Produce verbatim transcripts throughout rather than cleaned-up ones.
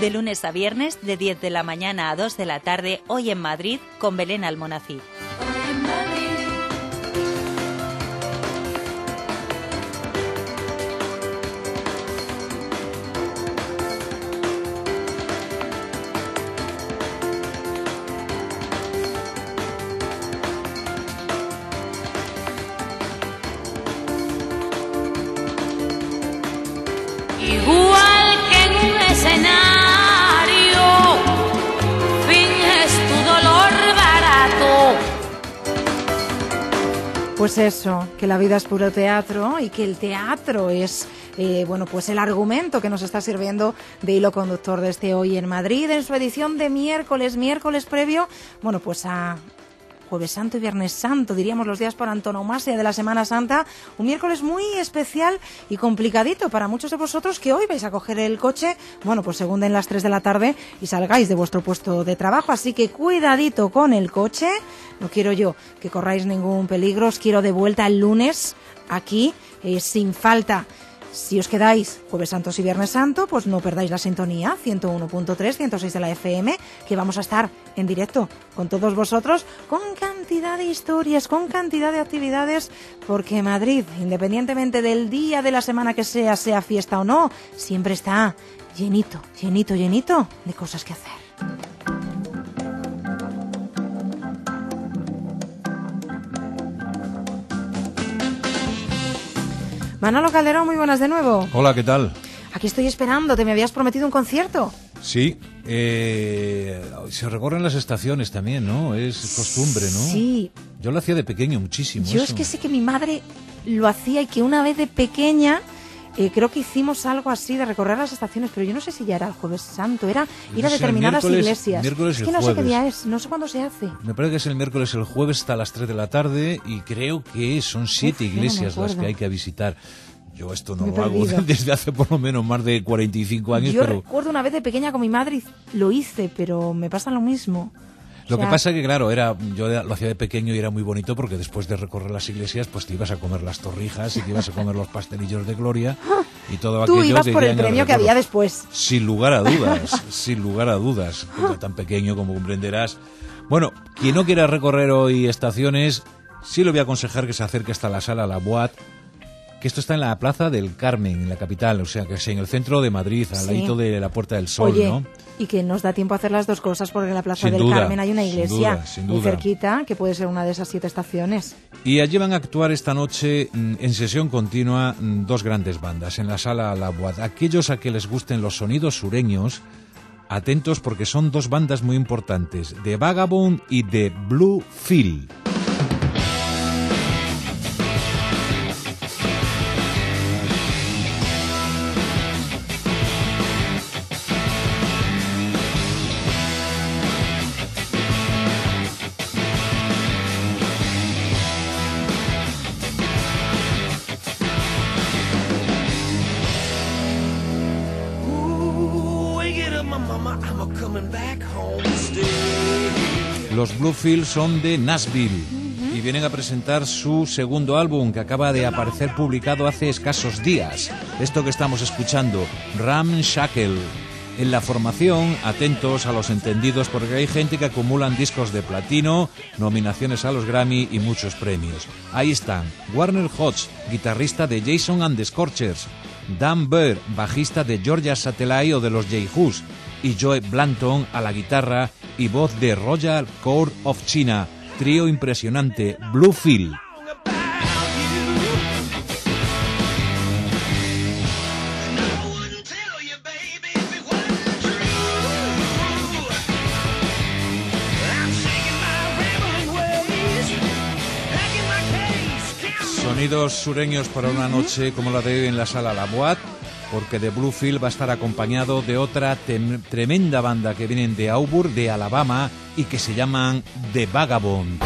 De lunes a viernes, de diez de la mañana a dos de la tarde, hoy en Madrid, con Belén Almonacid. Igual que en un escenario, finges tu dolor barato. Pues eso, que la vida es puro teatro y que el teatro es, eh, bueno, pues el argumento que nos está sirviendo de hilo conductor de este Hoy en Madrid, en su edición de miércoles, miércoles previo, bueno, pues a Jueves Santo y Viernes Santo, diríamos los días por antonomasia de la Semana Santa, un miércoles muy especial y complicadito para muchos de vosotros que hoy vais a coger el coche, bueno, pues según den las tres de la tarde y salgáis de vuestro puesto de trabajo, así que cuidadito con el coche, no quiero yo que corráis ningún peligro, os quiero de vuelta el lunes aquí, eh, sin falta. Si os quedáis Jueves Santos y Viernes Santo, pues no perdáis la sintonía, ciento uno punto tres, ciento seis de la F M, que vamos a estar en directo con todos vosotros, con cantidad de historias, con cantidad de actividades, porque Madrid, independientemente del día de la semana que sea, sea fiesta o no, siempre está llenito, llenito, llenito de cosas que hacer. Manolo Calderón, muy buenas de nuevo. Hola, ¿qué tal? Aquí estoy esperando, te me habías prometido un concierto. Sí, eh, se recorren las estaciones también, ¿no? Es costumbre, ¿no? Sí. Yo lo hacía de pequeño muchísimo. Yo eso. es que sé que mi madre lo hacía y que una vez de pequeña eh, creo que hicimos algo así de recorrer las estaciones, pero yo no sé si ya era el Jueves Santo, era ir a determinadas iglesias. Miércoles es que y no jueves. sé qué día es, no sé cuándo se hace. Me parece que es el miércoles, el jueves hasta las tres de la tarde y creo que son siete Uf, iglesias no me las que hay que visitar. Yo esto no Me he lo hago perdido. desde hace por lo menos más de cuarenta y cinco años, Yo pero recuerdo una vez de pequeña con mi madre y lo hice, pero me pasa lo mismo. lo O sea, que pasa que claro, era yo lo hacía de pequeño y era muy bonito porque después de recorrer las iglesias pues te ibas a comer las torrijas y te ibas a comer los pastelillos de gloria y todo tú aquello ibas que por el queda en premio que recuerdo. había después. Sin lugar a dudas, sin lugar a dudas. Yo tan pequeño como comprenderás. Bueno, quien no quiera recorrer hoy estaciones, sí le voy a aconsejar que se acerque hasta la sala La Boat, que esto está en la Plaza del Carmen, en la capital, o sea, que es en el centro de Madrid, al Sí. ladito de la Puerta del Sol, Oye, ¿no? y que nos da tiempo a hacer las dos cosas porque en la Plaza Sin del duda, Carmen hay una sin iglesia duda, sin muy duda. cerquita, que puede ser una de esas siete estaciones. Y allí van a actuar esta noche mm, en sesión continua mm, dos grandes bandas en la sala La Boat. Aquellos a que les gusten los sonidos sureños, atentos porque son dos bandas muy importantes, The Vagabond y The Blue Phil. Los Bluefield son de Nashville y vienen a presentar su segundo álbum que acaba de aparecer publicado hace escasos días. Esto que estamos escuchando, Ramshackle. En la formación, atentos a los entendidos porque hay gente que acumulan discos de platino, nominaciones a los Grammy y muchos premios. Ahí están Warner Hodge, guitarrista de Jason and the Scorchers, Dan Bird, bajista de Georgia Satellite o de los J-Hus, y Joe Blanton a la guitarra y voz de Royal Court of China. Trío impresionante, Bluefield. Sonidos sureños para una noche como la de hoy en la sala La Boat, porque The Bluefield va a estar acompañado de otra tem- tremenda banda que vienen de Auburn, de Alabama, y que se llaman The Vagabond.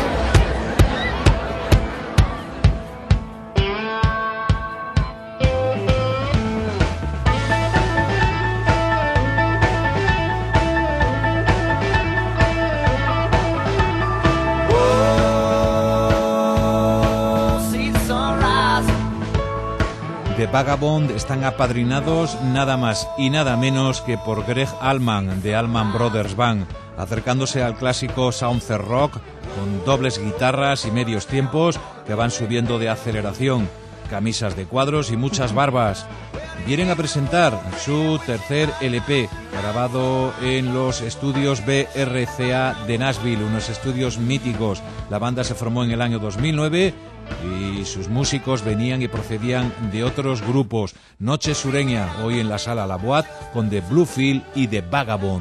The Vagabond están apadrinados nada más y nada menos que por Greg Allman de Allman Brothers Band, acercándose al clásico Southern Rock con dobles guitarras y medios tiempos que van subiendo de aceleración, camisas de cuadros y muchas barbas. Vienen a presentar su tercer L P, grabado en los estudios B R C A de Nashville, unos estudios míticos. La banda se formó en el año dos mil nueve y sus músicos venían y procedían de otros grupos. Noche sureña, hoy en la sala La Boîte, con The Bluefield y The Vagabond.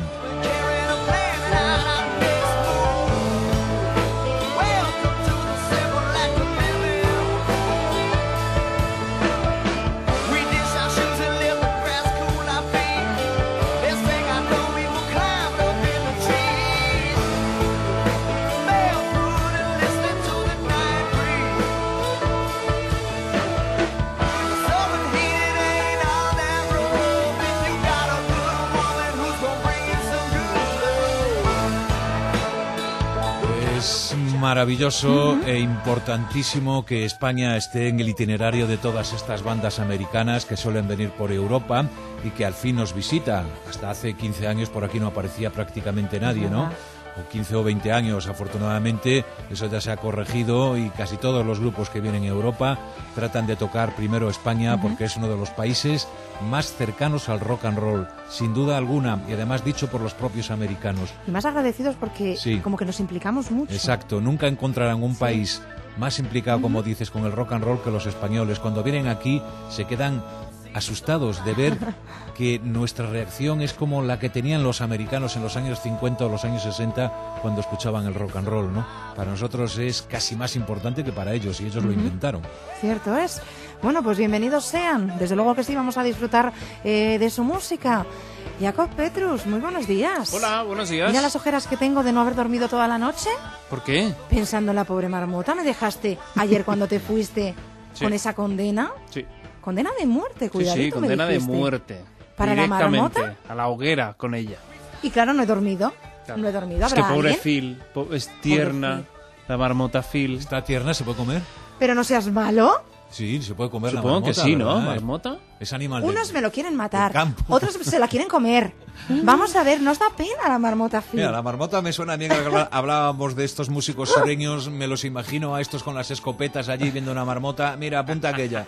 Maravilloso uh-huh. e importantísimo que España esté en el itinerario de todas estas bandas americanas que suelen venir por Europa y que al fin nos visitan. Hasta hace quince años por aquí no aparecía prácticamente nadie, ¿no? O quince o veinte años, afortunadamente, eso ya se ha corregido y casi todos los grupos que vienen a Europa tratan de tocar primero España uh-huh. porque es uno de los países más cercanos al rock and roll, sin duda alguna, y además dicho por los propios americanos. Y más agradecidos porque sí. como que nos implicamos mucho. Exacto, nunca encontrarán un sí. país más implicado, uh-huh. como dices, con el rock and roll que los españoles. Cuando vienen aquí se quedan asustados de ver que nuestra reacción es como la que tenían los americanos en los años cincuenta o los años sesenta cuando escuchaban el rock and roll, ¿no? Para nosotros es casi más importante que para ellos y ellos uh-huh. lo inventaron. Cierto es. Bueno, pues bienvenidos sean. Desde luego que sí, vamos a disfrutar eh, de su música. Jacob Petrus, muy buenos días. Hola, buenos días. Mira las ojeras que tengo de no haber dormido toda la noche. ¿Por qué? Pensando en la pobre marmota. ¿Me dejaste ayer cuando te fuiste sí. con esa condena? Sí. Condena de muerte, cuidadito. Sí, sí, condena de muerte. ¿Para la marmota? A la hoguera con ella. Y claro, no he dormido. Claro. No he dormido. Es que pobre alguien? Phil, po es tierna. Phil. La marmota Phil. ¿Está tierna? ¿Se puede comer? Pero no seas malo. Sí, se puede comer. Supongo la marmota. Supongo que sí, ¿no? ¿Verdad? ¿Marmota? Es animal. Unos de, me lo quieren matar, campo. Otros se la quieren comer. Vamos a ver, ¿nos da pena la marmota Phil? Mira, la marmota me suena bien. Hablábamos de estos músicos sureños, me los imagino a estos con las escopetas allí viendo una marmota. Mira, apunta aquella.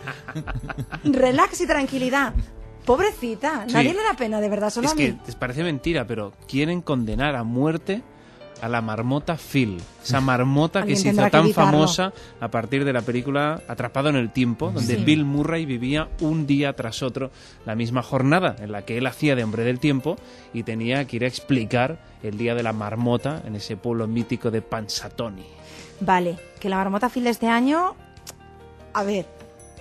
Relax y tranquilidad. Pobrecita, sí. Nadie le da pena, de verdad, solo es a mí. Es que les parece mentira, pero quieren condenar a muerte a la marmota Phil, esa marmota que se hizo tan famosa a partir de la película Atrapado en el Tiempo, donde sí. Bill Murray vivía un día tras otro la misma jornada en la que él hacía de hombre del tiempo y tenía que ir a explicar el día de la marmota en ese pueblo mítico de Punxsutawney. Vale, que la marmota Phil de este año, a ver,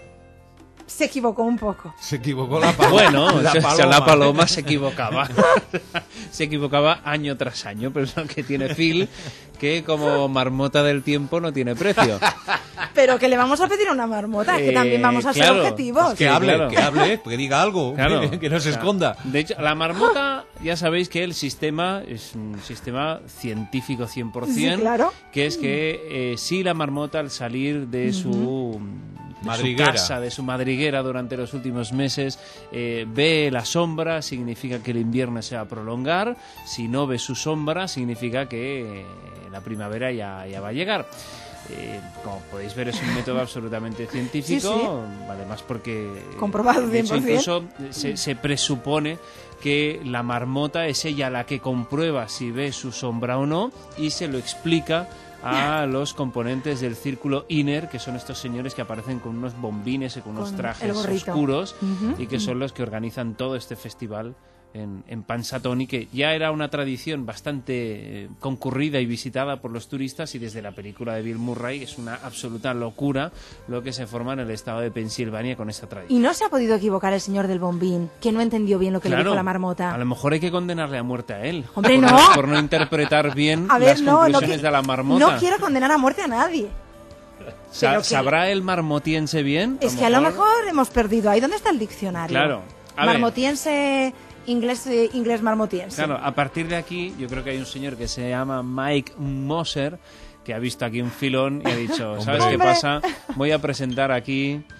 se equivocó un poco. Se equivocó la paloma. Bueno, la paloma, la paloma se equivocaba. Se equivocaba año tras año, pero es lo que tiene Phil, que como marmota del tiempo no tiene precio. Pero que le vamos a pedir a una marmota, eh, que también vamos a claro, ser objetivos. Que hable, claro. que hable, que diga algo, claro, que, que no se claro. esconda. De hecho, la marmota, ya sabéis que el sistema es un sistema científico cien por ciento, sí, claro. que es que eh, si la marmota al salir de su... Uh-huh. De madriguera. su casa, de su madriguera durante los últimos meses, eh, ve la sombra, significa que el invierno se va a prolongar. Si no ve su sombra, significa que eh, la primavera ya, ya va a llegar. Eh, como podéis ver, es un método absolutamente científico, sí, sí. además porque comprobado de hecho, cien por ciento. Incluso se, se presupone que la marmota es ella la que comprueba si ve su sombra o no y se lo explica a los componentes del círculo Inner, que son estos señores que aparecen con unos bombines y con, con unos trajes oscuros uh-huh. y que son los que organizan todo este festival en, en Punxsutawney, que ya era una tradición bastante eh, concurrida y visitada por los turistas, y desde la película de Bill Murray es una absoluta locura lo que se forma en el estado de Pensilvania con esta tradición. Y no se ha podido equivocar el señor del bombín, que no entendió bien lo que claro, le dijo la marmota. A lo mejor hay que condenarle a muerte a él. Hombre, por no. no. Por no interpretar bien a ver, las no, conclusiones no, de la marmota. No quiero condenar a muerte a nadie. Sa- ¿Sabrá el marmotiense bien? Es a que a lo mejor hemos perdido ahí. ¿Dónde está el diccionario? Claro. A marmotiense... Inglés, eh, inglés marmotiense. Claro, a partir de aquí yo creo que hay un señor que se llama Mike Moser que ha visto aquí un filón y ha dicho, ¿sabes qué pasa? Voy a presentar aquí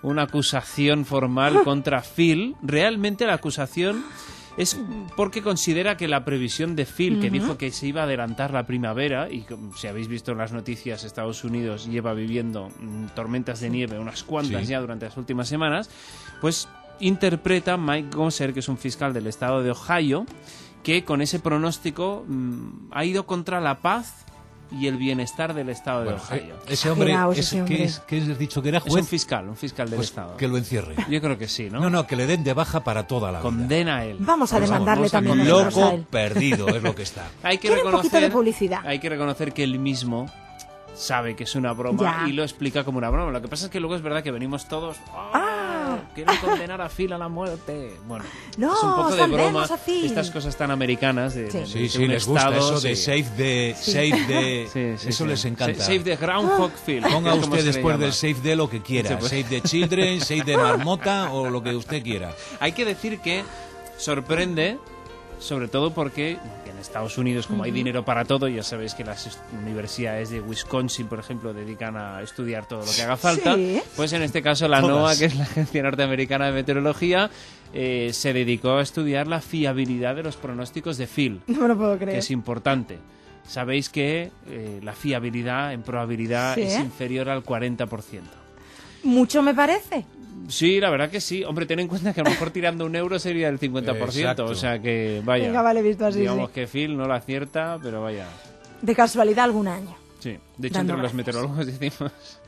una acusación formal contra Phil. Realmente la acusación es porque considera que la previsión de Phil, que uh-huh. dijo que se iba a adelantar la primavera, y si habéis visto en las noticias, Estados Unidos lleva viviendo mm, tormentas de nieve, unas cuantas sí. ya durante las últimas semanas, pues interpreta Mike Gosser, que es un fiscal del estado de Ohio, que con ese pronóstico mmm, ha ido contra la paz y el bienestar del estado bueno, de Ohio. Ese hombre, Girao, ese ese hombre. ¿Qué, es, ¿qué has dicho que era juez? Es un fiscal, un fiscal del pues estado. Que lo encierre. Yo creo que sí, ¿no? No, no, que le den de baja para toda la vida. Condena a él. Vamos a demandarle vamos, también. Vamos a loco perdido es lo que está. Hay que Quiere reconocer, un poquito de publicidad. Hay que reconocer que él mismo sabe que es una broma ya. y lo explica como una broma. Lo que pasa es que luego es verdad que venimos todos... ¡Oh, ah. quieren condenar a Phil a la muerte! Bueno, no, es un poco de broma. Estas cosas tan americanas de, sí, de, sí, de sí un les estado, gusta eso sí. de save the... Sí. Save the sí, sí, eso sí. les encanta. Save the Groundhog Phil. Ponga usted después del save the lo que quiera. Sí, pues. Save the children, save the marmota o lo que usted quiera. Hay que decir que sorprende... Sobre todo porque en Estados Unidos, como uh-huh. hay dinero para todo, ya sabéis que las universidades de Wisconsin, por ejemplo, dedican a estudiar todo lo que haga falta. ¿Sí? Pues en este caso la Todas. NOAA, que es la Agencia Norteamericana de Meteorología, eh, se dedicó a estudiar la fiabilidad de los pronósticos de Phil. No me lo puedo creer. Que es importante. Sabéis que eh, la fiabilidad en probabilidad ¿Sí? es inferior al cuarenta por ciento. Mucho me parece. Sí, la verdad que sí. Hombre, ten en cuenta que a lo mejor tirando un euro sería el cincuenta por ciento. Exacto. O sea que, vaya. Venga, vale, visto así, digamos sí. que Phil no la acierta, pero vaya. De casualidad algún año. Sí. De hecho, Dando entre gracias. Los meteorólogos decimos...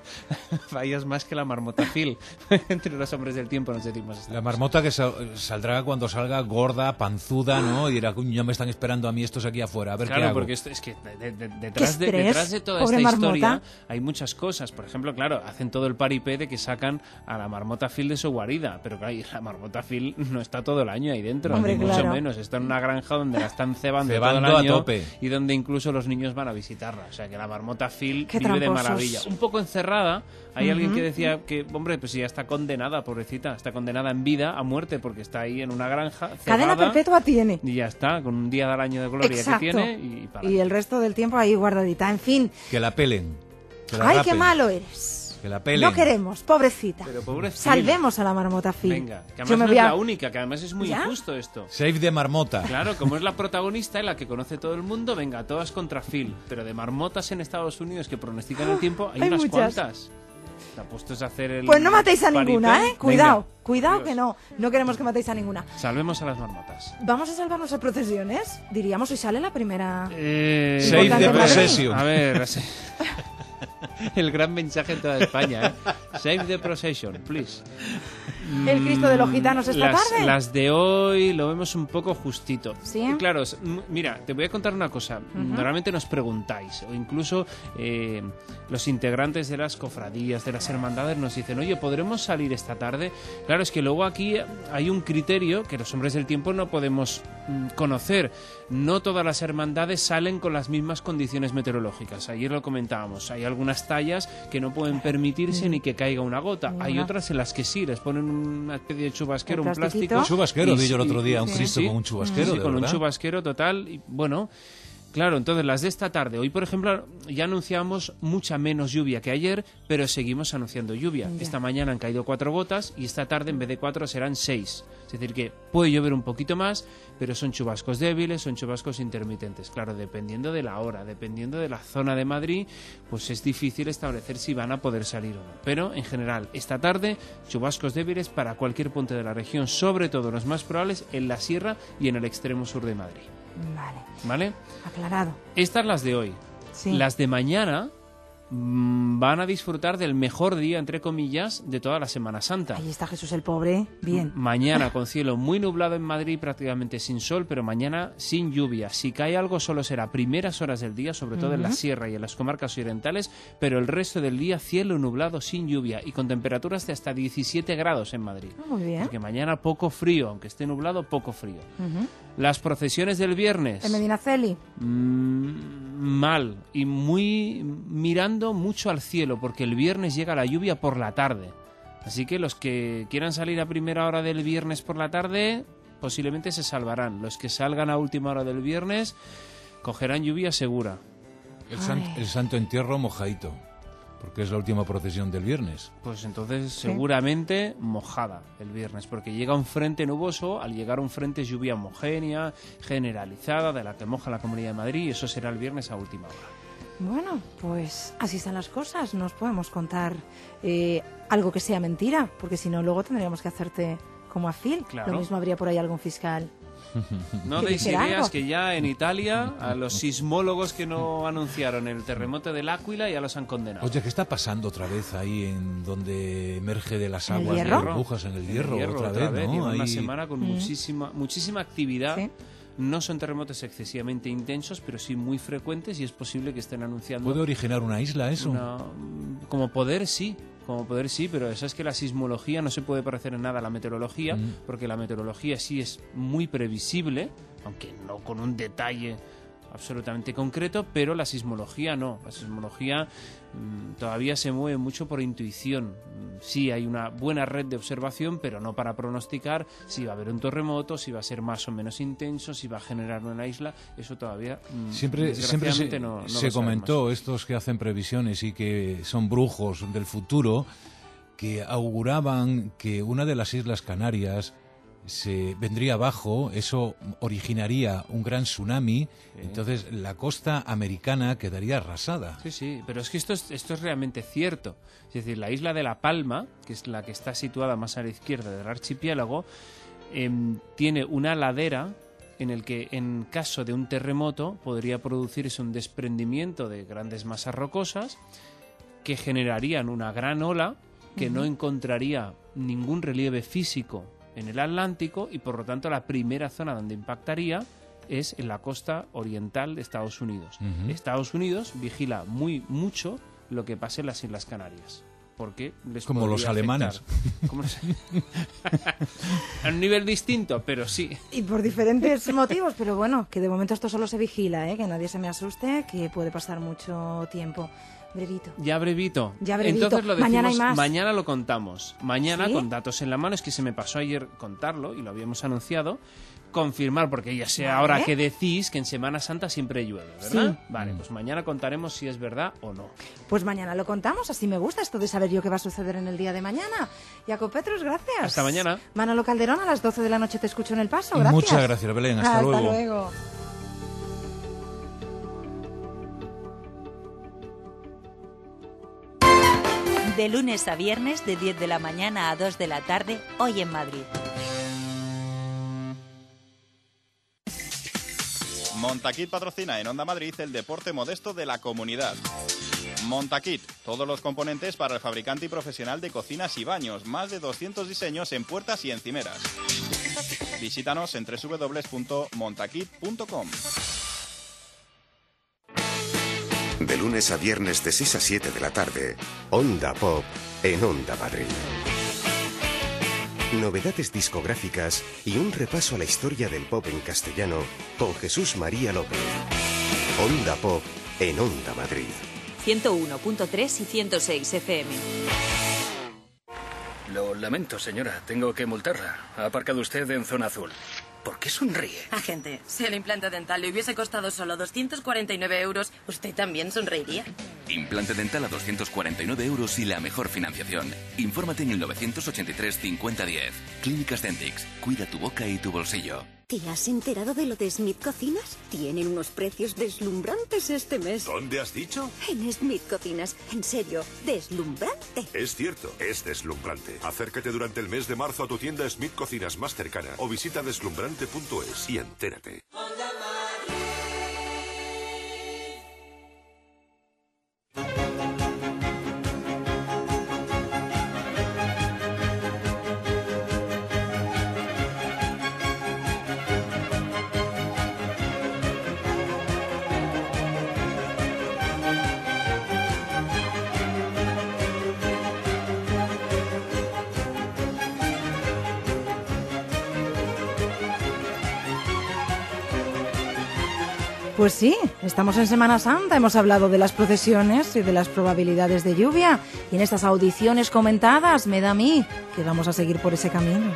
fallas más que la marmota Phil. Entre los hombres del tiempo nos decimos esto. La marmota que sal- saldrá cuando salga gorda, panzuda, ¿no? Y dirá, ya me están esperando a mí estos aquí afuera, a ver claro, qué hago. Porque esto, es que de, de, detrás, de, detrás de toda Pobre esta marmota. Historia hay muchas cosas. Por ejemplo, claro, hacen todo el paripé de que sacan a la marmota Phil de su guarida. Pero claro, la marmota Phil no está todo el año ahí dentro. Hombre, ni mucho claro. menos. Está en una granja donde la están cebando, cebando todo el año. A tope. Y donde incluso los niños van a visitarla. O sea que la marmota Phil qué vive tramposos. De maravilla. Un poco encerrada. Hay uh-huh. alguien que decía que, hombre, pues ya está condenada, pobrecita, está condenada en vida a muerte porque está ahí en una granja cebada. Cadena perpetua tiene. Y ya está, con un día del año de gloria Exacto. que tiene. Y, para y el resto del tiempo ahí guardadita. En fin. Que la pelen. Que la ¡Ay, rapen. Qué malo eres! Que la pelen. No queremos, pobrecita. Pero pobrecita. Salvemos a la marmota Phil. Venga, que además no es a... la única, que además es muy ¿Ya? Injusto esto. Save de marmota. Claro, como es la protagonista y la que conoce todo el mundo, venga, todas contra Phil. Pero de marmotas en Estados Unidos que pronostican el tiempo, hay, hay unas muchas. Cuantas. Apuestos a hacer el pues no matéis a paripé. Ninguna, ¿eh? Cuidado, Venga. cuidado Dios. Que no. No queremos que matéis a ninguna. Salvemos a las marmotas. ¿Vamos a salvar nuestras procesiones? Diríamos, hoy sale la primera... Eh... Save the procession. A ver... el gran mensaje en toda España, ¿eh? Save the procession, please. ¿El Cristo de los gitanos esta las, tarde? Las de hoy lo vemos un poco justito. ¿Sí? Y claro, mira, te voy a contar una cosa. Uh-huh. Normalmente nos preguntáis, o incluso eh, los integrantes de las cofradías, de las hermandades nos dicen, oye, ¿podremos salir esta tarde? Claro, es que luego aquí hay un criterio que los hombres del tiempo no podemos mm, conocer. No todas las hermandades salen con las mismas condiciones meteorológicas. Ayer lo comentábamos. Hay algunas tallas que no pueden permitirse ni que caiga una gota. Bueno. Hay otras en las que sí, les ponen una especie de chubasquero, un plástico. Un chubasquero, vi yo el otro día, un sí, Cristo sí, con un chubasquero, sí, de con verdad. un chubasquero total. Y, bueno, claro, entonces las de esta tarde. Hoy, por ejemplo, ya anunciamos mucha menos lluvia que ayer, pero seguimos anunciando lluvia. Ya. Esta mañana han caído cuatro gotas y esta tarde en vez de cuatro serán seis. Es decir, que puede llover un poquito más, pero son chubascos débiles, son chubascos intermitentes. Claro, dependiendo de la hora, dependiendo de la zona de Madrid, pues es difícil establecer si van a poder salir o no. Pero, en general, esta tarde, chubascos débiles para cualquier punto de la región, sobre todo los más probables en la sierra y en el extremo sur de Madrid. Vale. ¿Vale? Aclarado. Estas las de hoy. Sí. Las de mañana mmm, van a disfrutar del mejor día, entre comillas, de toda la Semana Santa. Ahí está Jesús el pobre. Bien. Mañana con cielo muy nublado en Madrid, prácticamente sin sol, pero mañana sin lluvia. Si cae algo solo será primeras horas del día, sobre todo uh-huh. en la sierra y en las comarcas orientales, pero el resto del día cielo nublado sin lluvia y con temperaturas de hasta diecisiete grados en Madrid. Muy bien. Porque mañana poco frío, aunque esté nublado, poco frío. Uh-huh. Las procesiones del viernes. ¿En Medinaceli? Mmm, mal. Y muy mirando mucho al cielo, porque el viernes llega la lluvia por la tarde. Así que los que quieran salir a primera hora del viernes por la tarde, posiblemente se salvarán. Los que salgan a última hora del viernes, cogerán lluvia segura. El, san, el santo entierro mojadito. Porque es la última procesión del viernes. Pues entonces seguramente mojada el viernes, porque llega un frente nuboso, al llegar un frente lluvia homogénea, generalizada, de la que moja la Comunidad de Madrid, y eso será el viernes a última hora. Bueno, pues así están las cosas. Nos podemos contar eh, algo que sea mentira, porque si no luego tendríamos que hacerte como a Phil. Claro. Lo mismo habría por ahí algún fiscal. No ¿Que deis dijera ideas algo? que ya en Italia a los sismólogos que no anunciaron el terremoto del Áquila ya los han condenado. Oye, ¿qué está pasando otra vez ahí en donde emerge de las ¿En el aguas de Hierro? burbujas en el Hierro? El Hierro, otra, otra vez, vez, ¿no? lleva una Ahí- semana con Mm. muchísima, muchísima actividad. Sí. No son terremotos excesivamente intensos, pero sí muy frecuentes, y es posible que estén anunciando ¿Puede originar una isla eso? una- como poder sí, como poder sí, pero eso es que la sismología no se puede parecer en nada a la meteorología, Mm. porque la meteorología sí es muy previsible, aunque no con un detalle absolutamente concreto, pero la sismología no. La sismología mm, todavía se mueve mucho por intuición. Mm, Sí hay una buena red de observación, pero no para pronosticar si va a haber un terremoto, si va a ser más o menos intenso, si va a generar una isla. Eso todavía mm, Siempre, siempre se, desgraciadamente no, no lo se sabemos. comentó, estos que hacen previsiones y que son brujos del futuro, que auguraban que una de las Islas Canarias se vendría abajo, eso originaría un gran tsunami, entonces la costa americana quedaría arrasada. Sí, sí, pero es que esto es, esto es realmente cierto. Es decir, la isla de La Palma, que es la que está situada más a la izquierda del archipiélago, em, tiene una ladera en el que en caso de un terremoto podría producirse un desprendimiento de grandes masas rocosas que generarían una gran ola que no encontraría ningún relieve físico en el Atlántico, y por lo tanto la primera zona donde impactaría es en la costa oriental de Estados Unidos. Ujú. Estados Unidos vigila muy mucho lo que pasa en las Islas Canarias, porque les Como podría los alemanes. afectar. Como los- a un nivel distinto, pero sí. Y por diferentes motivos, pero bueno, que de momento esto solo se vigila, ¿eh? Que nadie se me asuste, que puede pasar mucho tiempo. Brevito. Ya brevito. Ya brevito. Entonces lo decimos, Mañana hay más. mañana lo contamos. Mañana ¿Sí? con datos en la mano, es que se me pasó ayer contarlo y lo habíamos anunciado. Confirmar, porque ya sé Vale. ahora que decís que en Semana Santa siempre llueve, ¿verdad? Sí. Vale, pues mañana contaremos si es verdad o no. Pues mañana lo contamos, así me gusta esto de saber yo qué va a suceder en el día de mañana. Jacob Petrus, gracias. Hasta mañana. Manolo Calderón, a las doce de la noche te escucho en El Paso, gracias. Muchas gracias, Belén. Hasta, luego. luego. De lunes a viernes de diez de la mañana a dos de la tarde, Hoy en Madrid. Montaquit patrocina en Onda Madrid el deporte modesto de la comunidad. Montaquit, todos los componentes para el fabricante y profesional de cocinas y baños, más de doscientos diseños en puertas y encimeras. Visítanos en doble u doble u doble u punto montaquit punto com. De lunes a viernes de seis a siete de la tarde, Onda Pop en Onda Madrid. Novedades discográficas y un repaso a la historia del pop en castellano con Jesús María López. Onda Pop en Onda Madrid. ciento uno punto tres y ciento seis F M. Lo lamento, señora. Tengo que multarla. Ha aparcado usted en zona azul. ¿Por qué sonríe? Agente, si el implante dental le hubiese costado solo doscientos cuarenta y nueve euros, ¿usted también sonreiría? Implante dental a doscientos cuarenta y nueve euros y la mejor financiación. Infórmate en el novecientos ochenta y tres cincuenta diez. Clínicas Dentix. Cuida tu boca y tu bolsillo. ¿Te has enterado de lo de Smith Cocinas? Tienen unos precios deslumbrantes este mes. ¿Dónde has dicho? En Smith Cocinas. En serio, deslumbrante. Es cierto, es deslumbrante. Acércate durante el mes de marzo a tu tienda Smith Cocinas más cercana o visita deslumbrante punto es y entérate. Pues sí, estamos en Semana Santa, hemos hablado de las procesiones y de las probabilidades de lluvia, y en estas audiciones comentadas me da a mí que vamos a seguir por ese camino.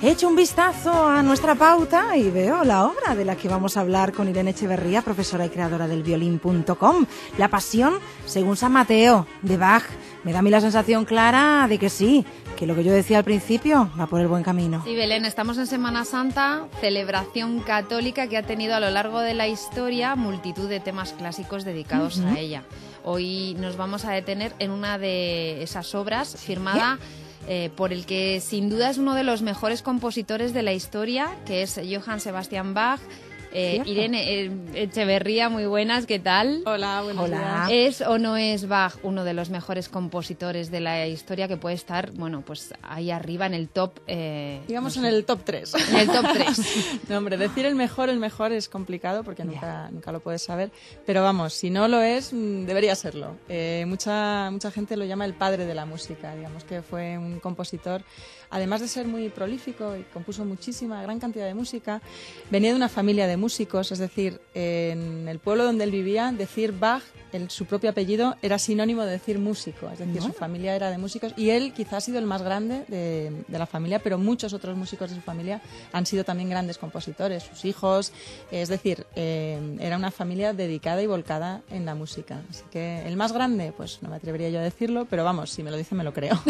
He hecho un vistazo a nuestra pauta y veo la obra de la que vamos a hablar con Irene Echeverría, profesora y creadora del violín punto com, La Pasión según San Mateo, de Bach. Me da a mí la sensación clara de que sí, que lo que yo decía al principio va por el buen camino. Sí, Belén, estamos en Semana Santa, celebración católica que ha tenido a lo largo de la historia multitud de temas clásicos dedicados uh-huh. a ella. Hoy nos vamos a detener en una de esas obras firmada eh, por el que sin duda es uno de los mejores compositores de la historia, que es Johann Sebastian Bach. Eh, Irene eh, Echeverría, muy buenas, ¿qué tal? Hola, buenos Hola. días. ¿Es o no es Bach uno de los mejores compositores de la historia que puede estar, bueno, pues ahí arriba en el top? Eh, Digamos no en sé. el top tres. En el top tres. No, hombre, decir el mejor, el mejor es complicado porque nunca, nunca lo puedes saber, pero vamos, si no lo es, debería serlo. Eh, mucha, mucha gente lo llama el padre de la música, digamos que fue un compositor, además de ser muy prolífico y compuso muchísima, gran cantidad de música, venía de una familia de músicos, es decir, en el pueblo donde él vivía, decir Bach, el, su propio apellido, era sinónimo de decir músico, es decir, bueno. su familia era de músicos y él quizás ha sido el más grande de, de la familia, pero muchos otros músicos de su familia han sido también grandes compositores, sus hijos, es decir, eh, era una familia dedicada y volcada en la música. Así que el más grande, pues no me atrevería yo a decirlo, pero vamos, si me lo dice me lo creo.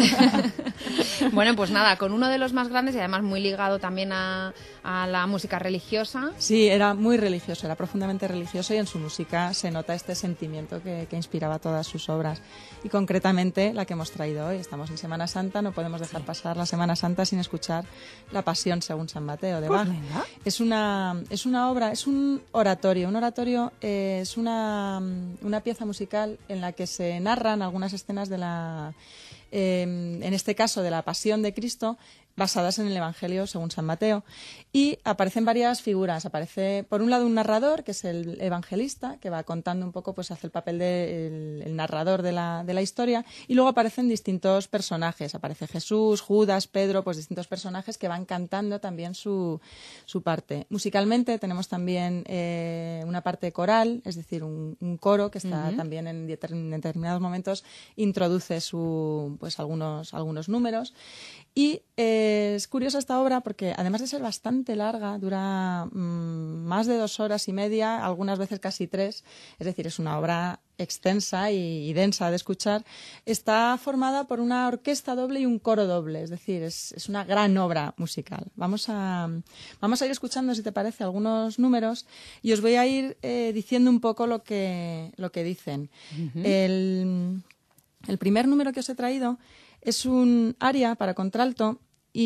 Bueno, pues nada, con uno de los más grandes y además muy ligado también a, a la música religiosa. Sí, era muy religioso, era profundamente religioso y en su música se nota este sentimiento que, que inspiraba todas sus obras. Y concretamente la que hemos traído hoy, estamos en Semana Santa, no podemos dejar sí. pasar la Semana Santa sin escuchar La Pasión según San Mateo de Bach. Pues es una, es una obra, es un oratorio. Un oratorio eh, es una, una pieza musical en la que se narran algunas escenas de la... Eh, en este caso de la Pasión de Cristo, basadas en el Evangelio según San Mateo, y aparecen varias figuras. Aparece por un lado un narrador, que es el evangelista, que va contando un poco, pues hace el papel del de el narrador de la, de la historia, y luego aparecen distintos personajes. Aparece Jesús, Judas, Pedro, pues distintos personajes que van cantando también su, su parte. Musicalmente tenemos también eh, una parte coral, es decir, un, un coro que está uh-huh. también en, deter, en determinados momentos introduce su, pues algunos, algunos números. Y eh, es curiosa esta obra porque además de ser bastante larga, dura mmm, más de dos horas y media, algunas veces casi tres, es decir, es una obra extensa y, y densa de escuchar. Está formada por una orquesta doble y un coro doble, es decir, es, es una gran obra musical. Vamos a, vamos a ir escuchando, si te parece, algunos números y os voy a ir eh, diciendo un poco lo que, lo que dicen. Uh-huh. El, el primer número que os he traído es un aria para contralto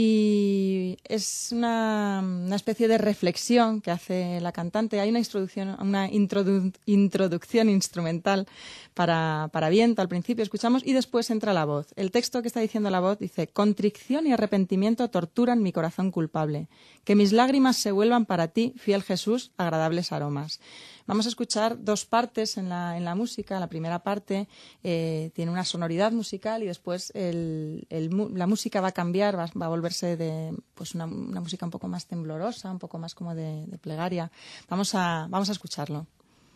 y es una, una especie de reflexión que hace la cantante. Hay una introducción, una introdu, introducción instrumental para, para viento al principio, escuchamos, y después entra la voz. El texto que está diciendo la voz dice: contrición y arrepentimiento torturan mi corazón culpable. Que mis lágrimas se vuelvan para ti, fiel Jesús, agradables aromas. Vamos a escuchar dos partes en la, en la música. La primera parte eh, tiene una sonoridad musical y después el, el, la música va a cambiar, va, va a volverse de pues una, una música un poco más temblorosa, un poco más como de, de plegaria. Vamos a, vamos a escucharlo.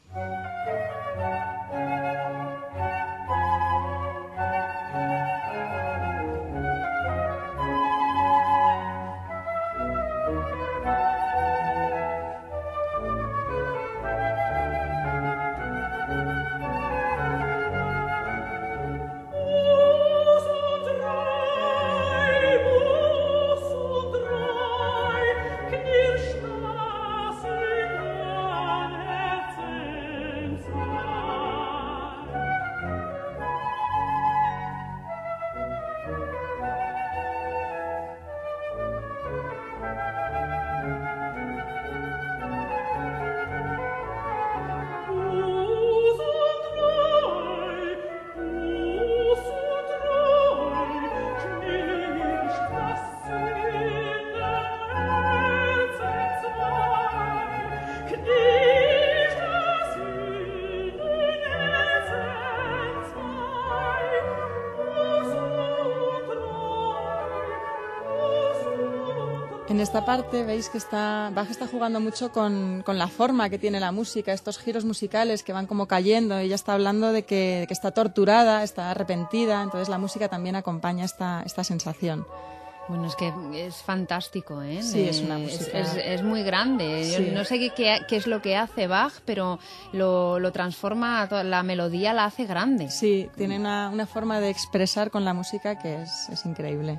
En esta parte veis que está, Bach está jugando mucho con, con la forma que tiene la música, estos giros musicales que van como cayendo. Ella está hablando de que, de que está torturada, está arrepentida, entonces la música también acompaña esta, esta sensación. Bueno, es que es fantástico, ¿eh? Sí, es una música. Es, es, es muy grande. Sí. Yo no sé qué, qué, qué es lo que hace Bach, pero lo, lo transforma, la melodía la hace grande. Sí, tiene una, una forma de expresar con la música que es, es increíble.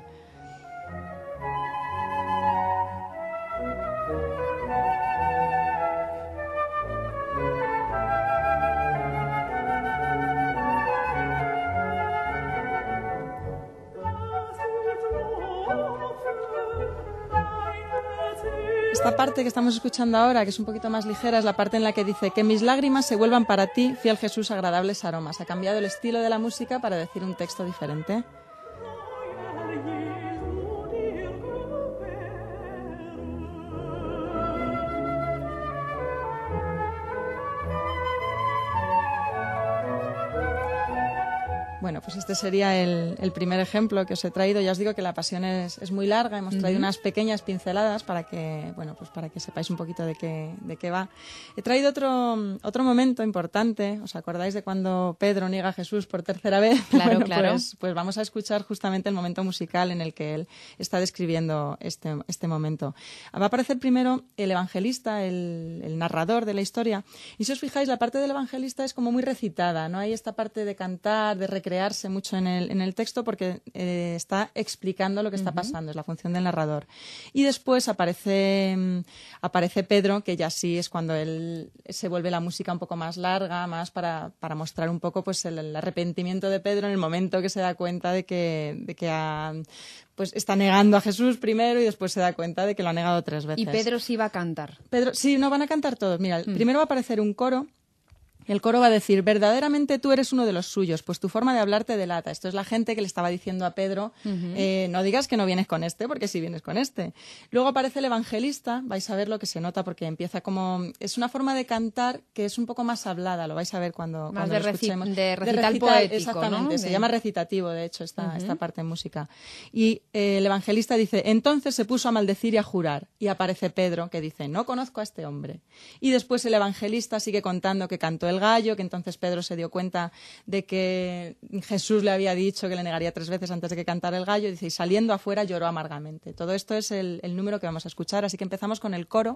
Esta parte que estamos escuchando ahora, que es un poquito más ligera, es la parte en la que dice que mis lágrimas se vuelvan para ti, fiel Jesús, agradables aromas. Ha cambiado el estilo de la música para decir un texto diferente. Bueno, pues este sería el, el primer ejemplo que os he traído. Ya os digo que la pasión es, es muy larga. Hemos traído uh-huh. unas pequeñas pinceladas para que, bueno, pues para que sepáis un poquito de qué, de qué va. He traído otro, otro momento importante. ¿Os acordáis de cuando Pedro niega a Jesús por tercera vez? Claro, bueno, claro. Pues, pues vamos a escuchar justamente el momento musical en el que él está describiendo este, este momento. Va a aparecer primero el evangelista, el, el narrador de la historia. Y si os fijáis, la parte del evangelista es como muy recitada. No hay esta parte de cantar, de recrear mucho en el, en el texto porque eh, está explicando lo que está uh-huh. pasando, es la función del narrador. Y después aparece, aparece Pedro, que ya sí es cuando él se vuelve la música un poco más larga, más para, para mostrar un poco pues el, el arrepentimiento de Pedro en el momento que se da cuenta de que, de que ha, pues está negando a Jesús primero y después se da cuenta de que lo ha negado tres veces. Y Pedro sí va a cantar. Pedro, sí, no, van a cantar todos. Mira, mm. primero va a aparecer un coro. El coro va a decir, verdaderamente tú eres uno de los suyos, pues tu forma de hablar te delata. Esto es la gente que le estaba diciendo a Pedro, uh-huh. eh, no digas que no vienes con este, porque sí vienes con este. Luego aparece el evangelista, vais a ver lo que se nota, porque empieza como... Es una forma de cantar que es un poco más hablada, lo vais a ver cuando, más cuando de lo escuchemos. Reci- de recital de recital poético, exactamente, ¿no? se de... llama recitativo, de hecho, esta, uh-huh. esta parte en música. Y eh, el evangelista dice, entonces se puso a maldecir y a jurar. Y aparece Pedro, que dice, no conozco a este hombre. Y después el evangelista sigue contando que cantó el gallo, que entonces Pedro se dio cuenta de que Jesús le había dicho que le negaría tres veces antes de que cantara el gallo, dice, y saliendo afuera lloró amargamente. Todo esto es el, el número que vamos a escuchar, así que empezamos con el coro.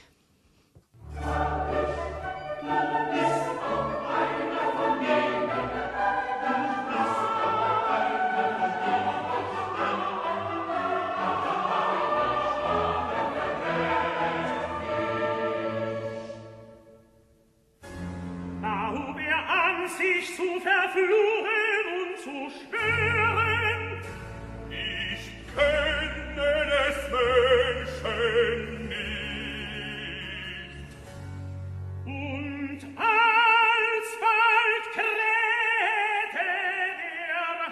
Sich zu verführen und zu stören. Ich kenne des Menschen nicht. Und alsbald krähte der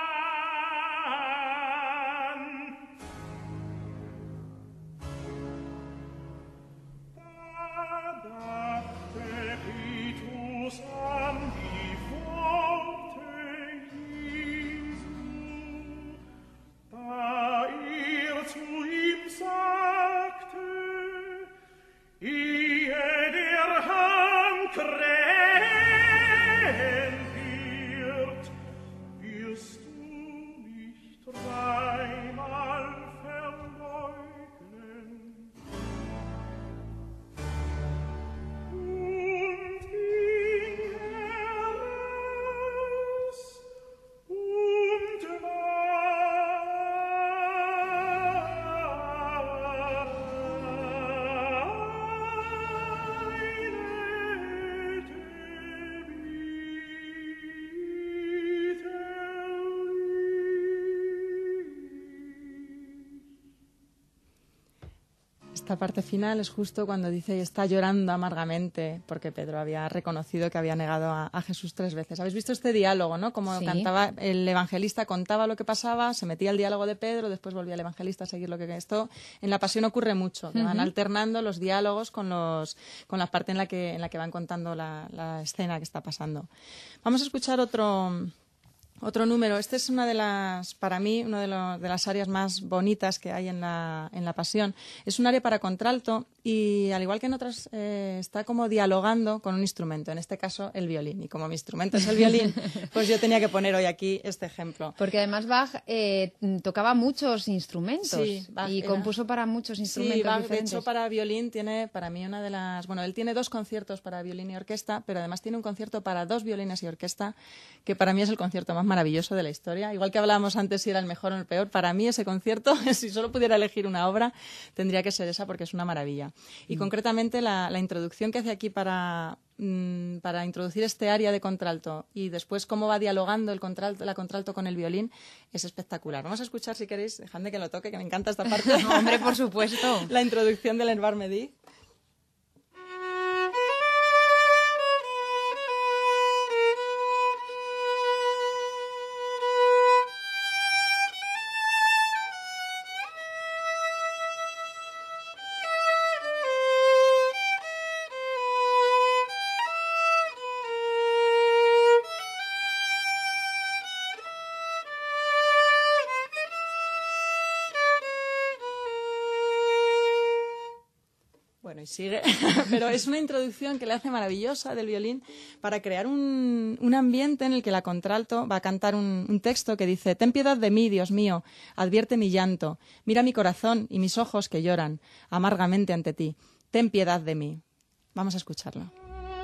Hahn. Da dachte Petrus an Esta parte final es justo cuando dice está llorando amargamente porque Pedro había reconocido que había negado a, a Jesús tres veces. ¿Habéis visto este diálogo, no? Como sí. cantaba el evangelista, contaba lo que pasaba, se metía el diálogo de Pedro, después volvía el evangelista a seguir lo que... Esto en la Pasión ocurre mucho, que uh-huh. van alternando los diálogos con, los, con la parte en la que, en la que van contando la, la escena que está pasando. Vamos a escuchar otro... Otro número, este es una de las, para mí, una de, lo, de las áreas más bonitas que hay en la, en la Pasión. Es un área para contralto y al igual que en otras eh, está como dialogando con un instrumento, en este caso el violín. Y como mi instrumento es el violín, pues yo tenía que poner hoy aquí este ejemplo. Porque además Bach eh, tocaba muchos instrumentos Sí, Bach y era- compuso para muchos instrumentos Sí, Bach, de diferentes. hecho, para violín tiene para mí una de las... Bueno, él tiene dos conciertos para violín y orquesta, pero además tiene un concierto para dos violines y orquesta, que para mí es el concierto más maravilloso de la historia. Igual que hablábamos antes si era el mejor o el peor, para mí ese concierto, si solo pudiera elegir una obra, tendría que ser esa porque es una maravilla. Y Mm. concretamente la, la introducción que hace aquí para... mm, para introducir este área de contralto y después cómo va dialogando el contralto, la contralto con el violín es espectacular. Vamos a escuchar, si queréis, dejadme que lo toque, que me encanta esta parte. Hombre, por supuesto. La introducción del Envar Medi. Bueno, y sigue, pero es una introducción que le hace maravillosa del violín para crear un, un ambiente en el que la contralto va a cantar un, un texto que dice: «Ten piedad de mí, Dios mío, advierte mi llanto, mira mi corazón y mis ojos que lloran amargamente ante ti, ten piedad de mí». Vamos a escucharlo.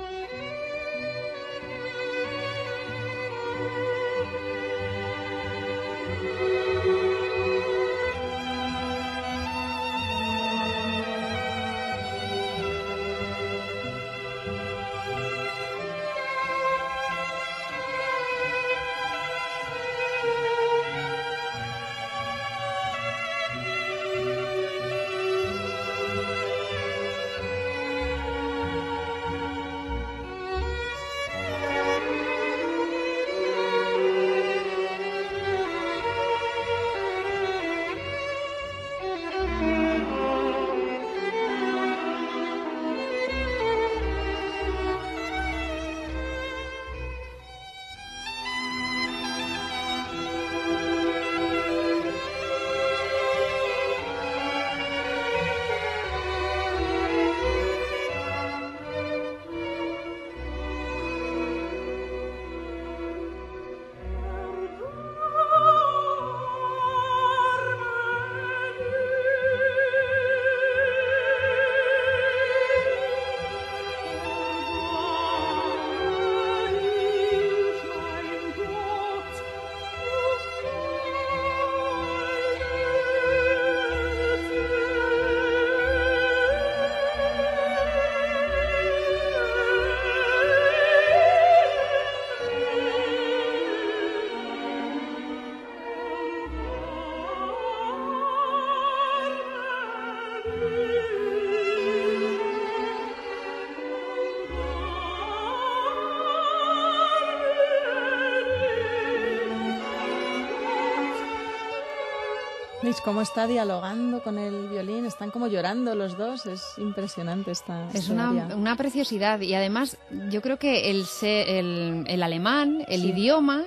¿Veis cómo está dialogando con el violín? Están como llorando los dos. Es impresionante esta Es esta una, área. una preciosidad y además yo creo que el, se- el, el alemán, el Sí. idioma,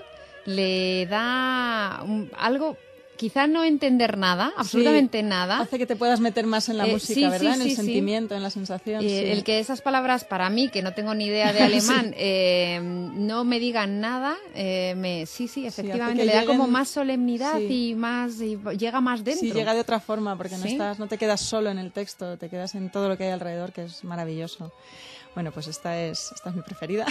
le da un- algo, quizá no entender nada, absolutamente Sí, nada. Hace que te puedas meter más en la Eh, música, sí, ¿verdad? sí, en el sí, sí. sentimiento, en la sensación. Eh, sí. El que esas palabras para mí, que no tengo ni idea de alemán, eh, no me digan nada, eh, me, sí, sí, efectivamente, que le da lleguen- como más solemnidad Sí. y más y llega más dentro. Sí, llega de otra forma, porque no Sí. estás, no te quedas solo en el texto, te quedas en todo lo que hay alrededor, que es maravilloso. Bueno, pues esta es, esta es mi preferida,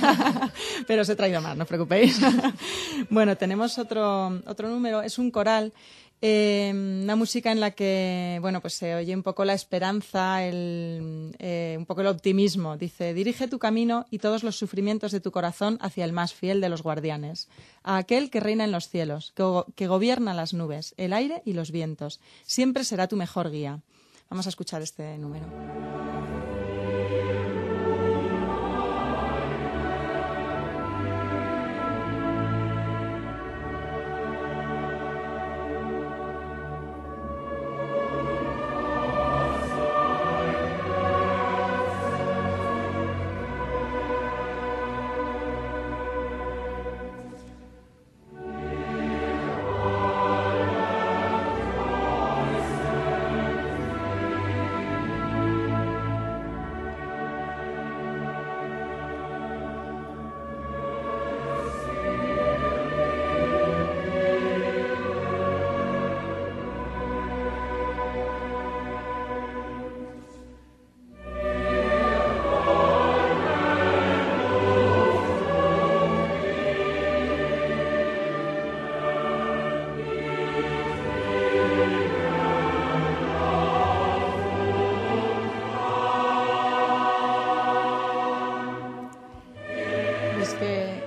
pero os he traído más, no os preocupéis. Bueno, tenemos otro, otro número, es un coral, eh, una música en la que, bueno, pues se oye un poco la esperanza, el, eh, un poco el optimismo. Dice: dirige tu camino y todos los sufrimientos de tu corazón hacia el más fiel de los guardianes, a aquel que reina en los cielos, que, go- que gobierna las nubes, el aire y los vientos. Siempre será tu mejor guía. Vamos a escuchar este número. Thank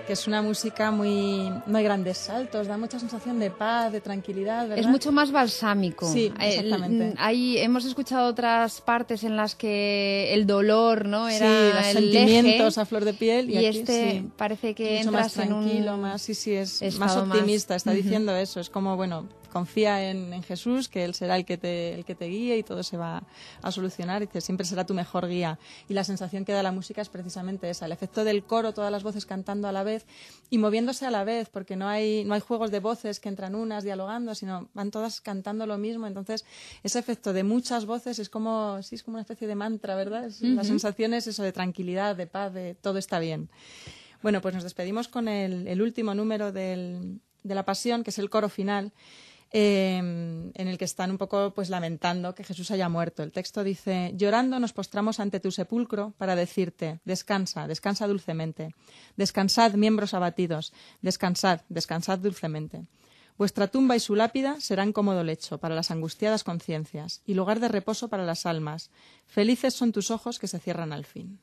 que es una música muy... no hay grandes saltos, da mucha sensación de paz, de tranquilidad, ¿verdad? Es mucho más balsámico. Sí, exactamente. El, hay, hemos escuchado otras partes en las que el dolor, ¿no? Era sí, los el sentimientos eje, a flor de piel. Y, y aquí, este sí, parece que mucho entras más tranquilo, en un más, sí, sí, es más estado optimista. más... Está Uh-huh. diciendo eso, es como, bueno, confía en, en Jesús, que Él será el que, te, el que te guíe y todo se va a solucionar y que siempre será tu mejor guía. Y la sensación que da la música es precisamente esa, el efecto del coro, todas las voces cantando a la vez y moviéndose a la vez, porque no hay, no hay juegos de voces que entran unas dialogando, sino van todas cantando lo mismo. Entonces, ese efecto de muchas voces es como, sí, es como una especie de mantra, ¿verdad? Es, Uh-huh. La sensación es eso de tranquilidad, de paz, de todo está bien. Bueno, pues nos despedimos con el, el último número del, de la Pasión, que es el coro final. Eh, en el que están un poco pues lamentando que Jesús haya muerto. El texto dice: llorando nos postramos ante tu sepulcro para decirte, descansa, descansa dulcemente. Descansad, miembros abatidos, descansad, descansad dulcemente. Vuestra tumba y su lápida serán cómodo lecho para las angustiadas conciencias y lugar de reposo para las almas. Felices son tus ojos que se cierran al fin.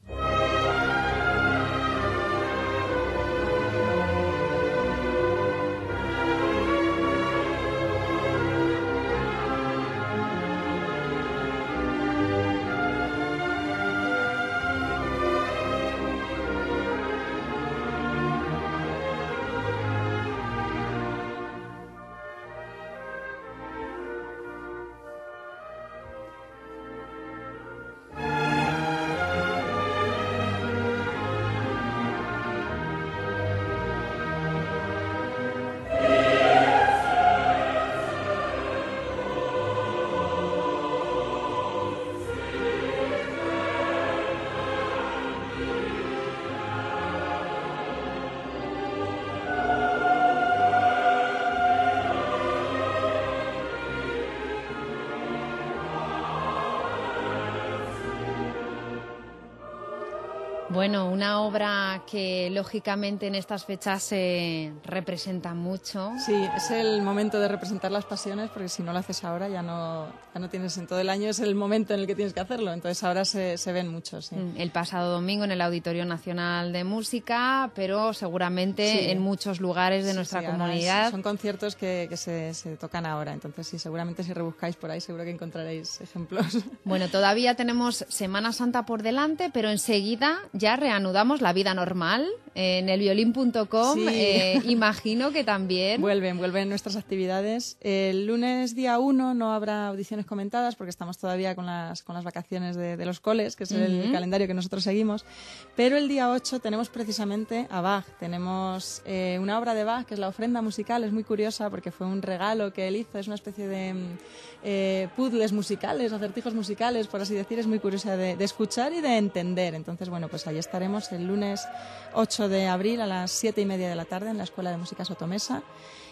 Bueno, una obra que lógicamente en estas fechas se representa mucho. Sí, es el momento de representar las pasiones, porque si no lo haces ahora ya no, ya no tienes en todo el año, es el momento en el que tienes que hacerlo, entonces ahora se, se ven muchos. Sí. El pasado domingo en el Auditorio Nacional de Música, pero seguramente sí. en muchos lugares de sí, nuestra sí, comunidad. Es, son conciertos que, que se, se tocan ahora, entonces sí, seguramente si rebuscáis por ahí seguro que encontraréis ejemplos. Bueno, todavía tenemos Semana Santa por delante, pero enseguida ya reanudamos la vida normal en el violín punto com. Sí. Eh, imagino que también. Vuelven, vuelven nuestras actividades. El lunes día uno no habrá audiciones comentadas porque estamos todavía con las, con las vacaciones de, de los coles, que es uh-huh. el calendario que nosotros seguimos. Pero el día ocho tenemos precisamente a Bach. Tenemos eh, una obra de Bach que es la ofrenda musical. Es muy curiosa porque fue un regalo que él hizo. Es una especie de eh, puzzles musicales, acertijos musicales, por así decir. Es muy curiosa de, de escuchar y de entender. Entonces, bueno, pues ahí estaremos el lunes ocho de abril a las siete y media de la tarde en la Escuela de Música Sotomesa.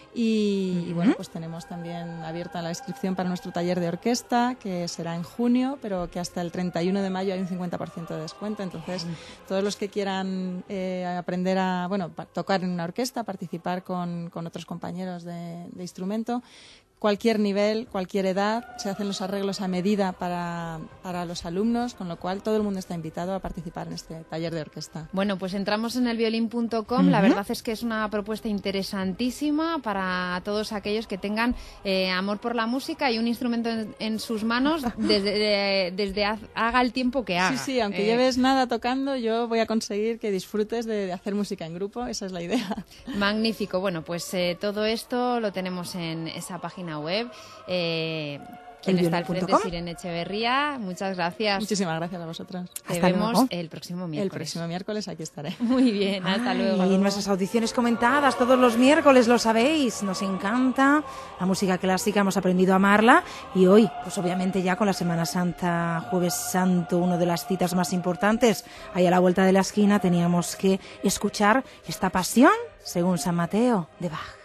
Y, uh-huh. y bueno, pues tenemos también abierta la inscripción para nuestro taller de orquesta, que será en junio, pero que hasta el treinta y uno de mayo hay un cincuenta por ciento de descuento. Entonces, todos los que quieran eh, aprender a bueno, tocar en una orquesta, participar con, con otros compañeros de, de instrumento, cualquier nivel, cualquier edad, se hacen los arreglos a medida para, para los alumnos, con lo cual todo el mundo está invitado a participar en este taller de orquesta. Bueno, pues entramos en el violín punto com. Uh-huh. La verdad es que es una propuesta interesantísima para todos aquellos que tengan eh, amor por la música y un instrumento en, en sus manos desde, de, desde haga el tiempo que haga. Sí, sí, aunque eh, lleves nada tocando, yo voy a conseguir que disfrutes de, de hacer música en grupo, esa es la idea. Magnífico. Bueno, pues eh, todo esto lo tenemos en esa página web. Eh, quien está al frente es Irene Echeverría. Muchas gracias. Muchísimas gracias a vosotras. Te hasta vemos luego. el próximo miércoles. El próximo miércoles aquí estaré. Muy bien, hasta Ay, luego. Y nuestras audiciones comentadas todos los miércoles, lo sabéis, nos encanta la música clásica, hemos aprendido a amarla y hoy, pues obviamente ya con la Semana Santa, Jueves Santo, una de las citas más importantes, ahí a la vuelta de la esquina teníamos que escuchar esta pasión según San Mateo de Bach.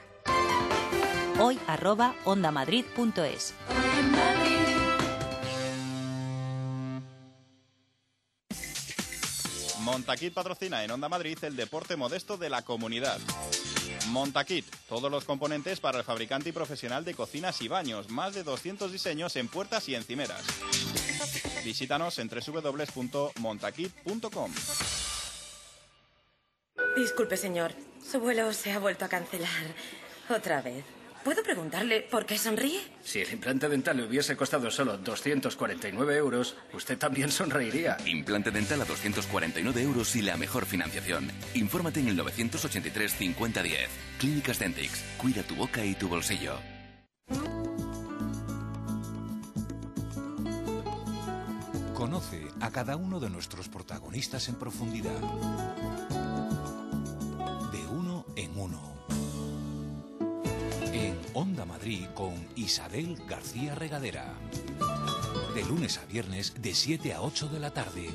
Hoy arroba ondamadrid punto es. Montaquit patrocina en Onda Madrid el deporte modesto de la comunidad. Montaquit, todos los componentes para el fabricante y profesional de cocinas y baños, más de doscientos diseños en puertas y encimeras. Visítanos en doble u doble u doble u punto montaquit punto com. Disculpe, señor. Su vuelo se ha vuelto a cancelar. Otra vez. ¿Puedo preguntarle por qué sonríe? Si el implante dental le hubiese costado solo doscientos cuarenta y nueve euros, usted también sonreiría. Implante dental a doscientos cuarenta y nueve euros y la mejor financiación. Infórmate en el novecientos ochenta y tres cincuenta diez. Clínicas Dentix. Cuida tu boca y tu bolsillo. Conoce a cada uno de nuestros protagonistas en profundidad. De uno en uno. En Onda Madrid con Isabel García Regadera. De lunes a viernes de siete a ocho de la tarde.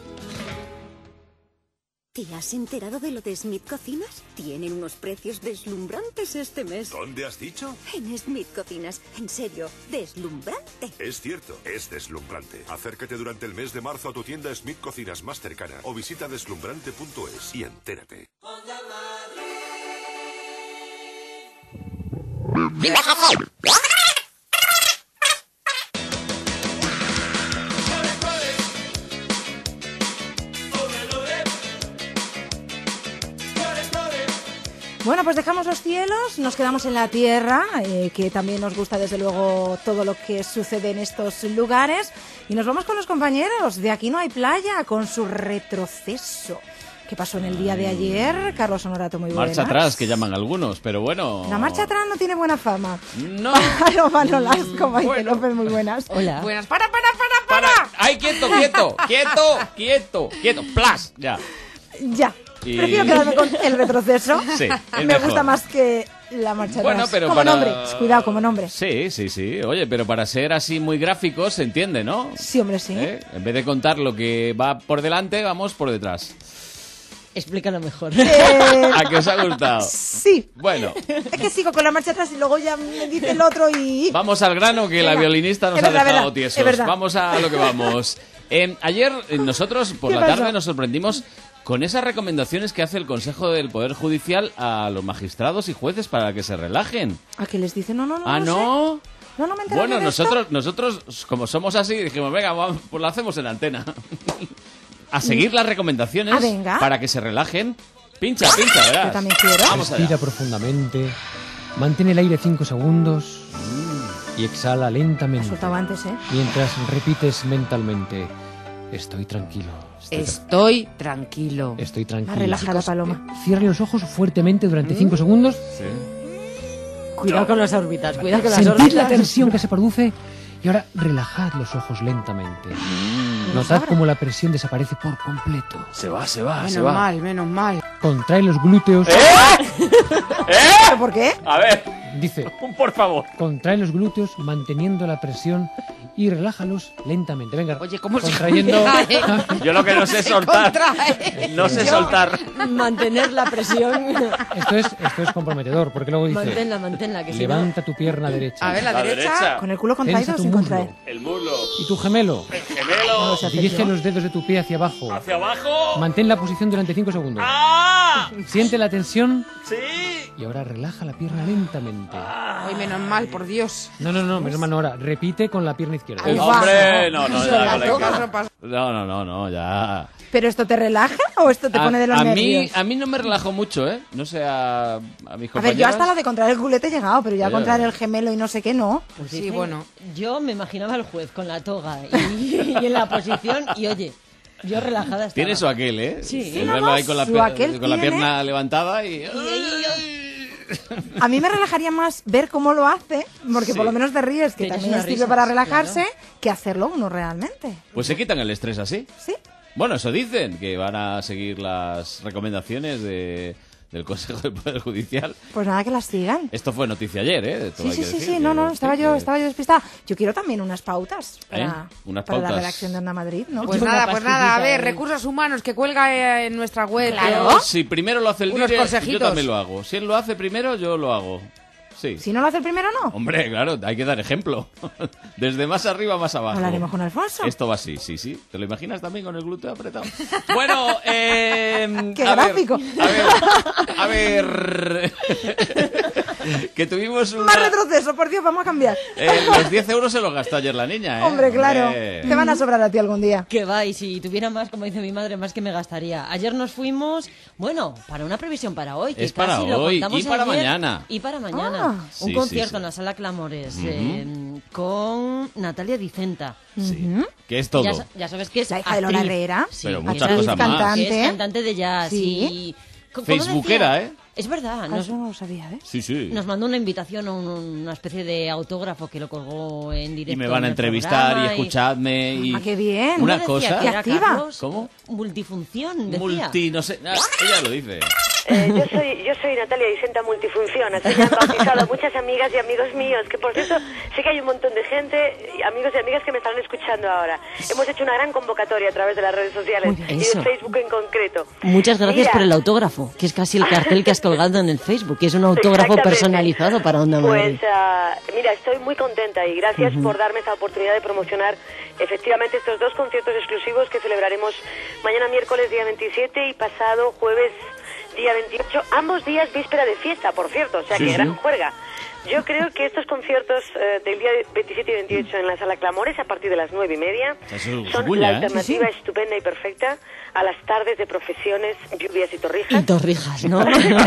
¿Te has enterado de lo de Smith Cocinas? Tienen unos precios deslumbrantes este mes. ¿Dónde has dicho? En Smith Cocinas. En serio, deslumbrante. Es cierto, es deslumbrante. Acércate durante el mes de marzo a tu tienda Smith Cocinas más cercana o visita deslumbrante punto es y entérate. Bueno, pues dejamos los cielos, nos quedamos en la tierra, eh, que también nos gusta desde luego todo lo que sucede en estos lugares, y nos vamos con los compañeros de Aquí no hay playa, con su retroceso. ¿Qué pasó en el día de ayer? Carlos Honorato, muy buenas. Marcha atrás, que llaman algunos, pero bueno... La marcha atrás no tiene buena fama. No. Paloma Nolasco, Maite Bueno. López, muy buenas. Hola. Buenas. ¡Para, para, para, para! ¡Para! ¡Ay, quieto, quieto! ¡Quieto, quieto, quieto! ¡Plas! Ya. Ya. Y- Prefiero quedarme con el retroceso. Sí, es Me mejor. gusta más que la marcha Bueno, atrás. pero como para- nombre, cuidado, como nombre. Sí, sí, sí. Oye, pero para ser así muy gráficos se entiende, ¿no? Sí, hombre, sí. ¿Eh? En vez de contar lo que va por delante, vamos por detrás. Explícalo mejor. Eh, ¿A qué os ha gustado? Sí. Bueno, Es que sigo con la marcha atrás y luego ya me dice el otro y... vamos al grano que la Venga. violinista nos Es ha verdad, dejado verdad, tiesos. es verdad. Vamos a lo que vamos. Eh, ayer eh, nosotros por ¿Qué la pasó? tarde nos sorprendimos con esas recomendaciones que hace el Consejo del Poder Judicial a los magistrados y jueces para que se relajen. ¿A qué les dice? No, no, no. Ah, no ¿no? sé. No, no me entero Bueno, de esto. nosotros, nosotros, como somos así, dijimos, venga, vamos, pues lo hacemos en antena. A seguir las recomendaciones Ah, venga. para que se relajen. Pincha, pincha, verás. Yo también quiero. Vamos allá. Respira profundamente, mantén el aire cinco segundos y exhala lentamente. Soltaba antes, ¿eh? Mientras repites mentalmente, estoy tranquilo. Estoy, tra- Estoy tranquilo. estoy Más tranquilo. relajada, Paloma. Cierre los ojos fuertemente durante cinco segundos. Cuidado con las órbitas, cuidado con las Sentid órbitas. la tensión que se produce y ahora relajad los ojos lentamente. Notad cómo la presión desaparece por completo. Se va, se va, se Menos va. mal, menos mal. Contrae los glúteos. ¿Pero por qué? A ver, Dice, por favor. contrae los glúteos manteniendo la presión y relájalos lentamente. Venga, Oye, ¿cómo se contrayendo. contrae? Yo lo que no sé es Se soltar. contrae. No sé Yo- soltar. Mantener la presión. Esto es, esto es comprometedor, porque luego dice, Manténla, manténla, que si no... levanta tu pierna derecha. A ver, la, La derecha. derecha. ¿Con el culo contraído Tensa o tu sin muslo. contraer? El muslo. Y tu gemelo. El gemelo. Dirige los dedos de tu pie hacia abajo. Hacia abajo. Mantén la posición durante cinco segundos. ¡Ah! Siente la tensión ¡Sí! y ahora relaja la pierna lentamente. Ay, menos mal, por Dios. No, no, no, menos mal no, ahora. Repite con la pierna izquierda. Ay, Hombre, no, no, Eso ya, la no le toca, queda. eso pasa. No, no, no, no, ya. ¿Pero esto te relaja o esto te A, pone de los a mí, nervios? a mí no me relajó mucho, ¿eh? No sé, a, a mis A ver, compañeros. yo hasta la de contraer el culete he llegado, pero ya Oye. contraer el gemelo y no sé qué, no. Pues sí, Dicen- bueno. Yo me imaginaba al juez con la toga y, y en la posición y oye, yo relajada estaba. Tiene su aquel, ¿eh? Sí. El Sí, verlo no, ahí con la, su pe- aquel con la tiene. pierna levantada y... A mí me relajaría más ver cómo lo hace, porque Sí. por lo menos te ríes, que Tienes también unas sirve risas, para relajarse, claro. que hacerlo uno realmente. Pues se quitan el estrés así. Sí. Bueno, eso dicen, que van a seguir las recomendaciones de, del Consejo del Poder Judicial. Pues nada, que las sigan. Esto fue noticia ayer, ¿eh? Todo Sí, hay sí, que sí, decir, sí, no, que- no, estaba sí, yo, que- estaba yo despistada. Yo quiero también unas pautas para, ¿Eh? Unas para la pautas. redacción de Onda Madrid, ¿no? Pues Yo una nada, pues nada, a pastillita, ver, eh. recursos humanos que cuelga eh, en nuestra web. Claro. Pero- Si primero lo hace el Unos Dire, yo consejitos. también lo hago. Si él lo hace primero, yo lo hago. Sí. Si no lo hace el primero, no. Hombre, claro, hay que dar ejemplo. Desde más arriba a más abajo. Hablaremos con Alfonso. Esto va así, sí, sí. ¿Te lo imaginas también con el glúteo apretado? Bueno, eh, Qué a ver, gráfico. a ver, a ver. que tuvimos una... Más retroceso, por Dios, vamos a cambiar. Eh, los diez euros se los gastó ayer la niña, ¿eh? Hombre, claro. Hombre. Te van a sobrar a ti algún día. Que va, y si tuviera más, como dice mi madre, más que me gastaría. Ayer nos fuimos, bueno, para una previsión para hoy. Que Es para casi lo hoy, contamos y para ayer, mañana. Y para mañana. Ah. Un Sí, concierto sí, sí. en la Sala Clamores Ujú. eh, con Natalia Dicenta. Sí. ¿Qué es todo? Ya, sa- ya sabes que es La hija de actriz. Lola Herrera. Sí, Pero que muchas es cosas más. cantante. que es cantante de jazz. Sí. Y... ¿Cómo decía? Facebookera, ¿eh? Es verdad, Ah, nos, Eso no lo sabía, ¿eh? Sí, sí. nos mandó una invitación a un- una especie de autógrafo que lo colgó en directo. Y me van a en el entrevistar y programa escuchadme y... Ah, qué bien. Una decía cosa... que era activa. Carlos, ¿Cómo? Multifunción, decía. Multi... no sé... ah, ella lo dice. Eh, yo soy yo soy Natalia Dicenta Multifunción, así me han bautizado muchas amigas y amigos míos, que por cierto sé que hay un montón de gente, y amigos y amigas que me están escuchando ahora. Hemos hecho una gran convocatoria a través de las redes sociales Muy bien. y Eso. de Facebook en concreto. Muchas gracias Mira, por el autógrafo, que es casi el cartel que has colgado en el Facebook, que es un autógrafo Exactamente. personalizado para Onda Madrid. Pues ah, mira, estoy muy contenta y gracias Ujú. por darme esta oportunidad de promocionar efectivamente estos dos conciertos exclusivos que celebraremos mañana miércoles día veintisiete y pasado jueves día veintiocho, ambos días víspera de fiesta, por cierto, o sea Sí, que sí. gran juerga. Yo creo que estos conciertos eh, del día veintisiete y veintiocho en la Sala Clamores a partir de las nueve y media Eso es son bulla, la ¿eh? alternativa Sí, sí. estupenda y perfecta a las tardes de profesiones, lluvias y torrijas. Y torrijas, ¿no?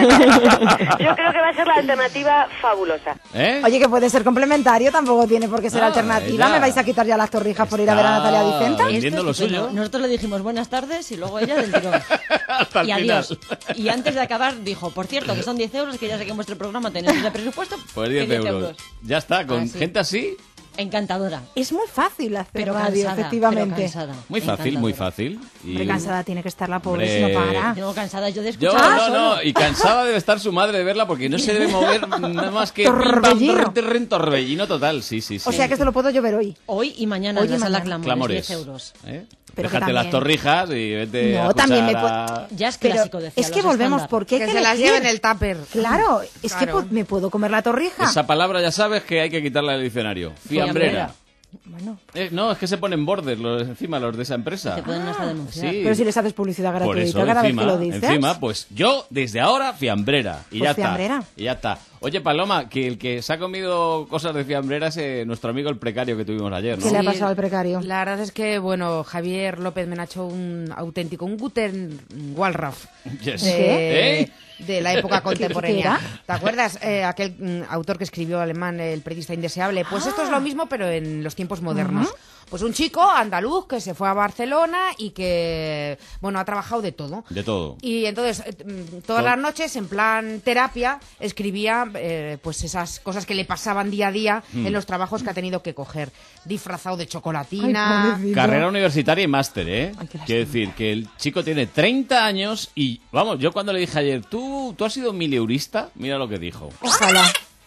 Yo creo que va a ser la alternativa fabulosa. ¿Eh? Oye, que puede ser complementario, tampoco tiene por qué ser Ah, alternativa. ella. ¿Me vais a quitar ya las torrijas por ir a ver a Natalia Dicenta? vendiendo Esto lo es estupendo. suyo. Nosotros le dijimos buenas tardes y luego ella del tirón. Hasta el Y adiós. final. Y antes de acabar dijo, por cierto, que son diez euros, que ya sé que en vuestro programa tenéis de presupuesto. Pues que diez euros. Ya está, con Así. gente así... Encantadora. Es muy fácil hacer Pero radio, cansada, efectivamente. pero cansada. Muy fácil, muy fácil. Y... Hombre, cansada tiene que estar la pobre Hombre. si no para. No, cansada yo de Yo, escuchar. no, solo. no, y cansada debe estar su madre de verla porque no se debe mover nada más que... pim, pam, Torbellino. trrr, trrr, torbellino total, sí, sí, sí. O sea que esto lo puedo yo ver hoy. Hoy y mañana Hoy en la y Sala mañana. Clamores, Clamores. diez euros. ¿Eh? Pero que Déjate las también- torrijas y vete No, a también me escuchar puedo- a- Ya es Pero clásico, decía. es que los volvemos estándar. porque hay Que que, se las elegir. lleve en el tupper. Claro, es Claro. que po- me puedo comer la torrija. Esa palabra ya sabes que hay que quitarla del diccionario. Fiambrera. Fiambrera. Bueno, Eh, no, es que se ponen bordes los, encima los de esa empresa. Te pueden hasta denunciar. Sí. pero si les haces publicidad Por gratuita eso, cada encima, vez que lo dices. encima, pues yo desde ahora fiambrera. Y Pues ya fiambrera. está. Y ya está. Oye, Paloma, que el que se ha comido cosas de fiambrera es eh, nuestro amigo el precario que tuvimos ayer, ¿no? ¿Qué le ha Sí. pasado al precario? La verdad es que, bueno, Javier López me ha hecho un auténtico, un Guten Wallraff Yes. de, ¿Eh? de la época contemporánea. ¿Qué ¿Te acuerdas? Eh, aquel mm, autor que escribió alemán, El periodista indeseable. Pues esto es lo mismo, pero en los tiempos modernos. Pues un chico andaluz que se fue a Barcelona y que, bueno, ha trabajado de todo. De todo. Y entonces, eh, mm, todas Con- las noches, en plan terapia, escribía eh, pues esas cosas que le pasaban día a día Mm. en los trabajos que ha tenido que coger. Disfrazado de Ay, chocolatina. pobrecito. Carrera universitaria y máster, ¿eh? Ay, qué lástima. Quiero decir que el chico tiene treinta años y, vamos, yo cuando le dije ayer, ¿tú, tú has sido mileurista? Mira lo que dijo. Ojalá.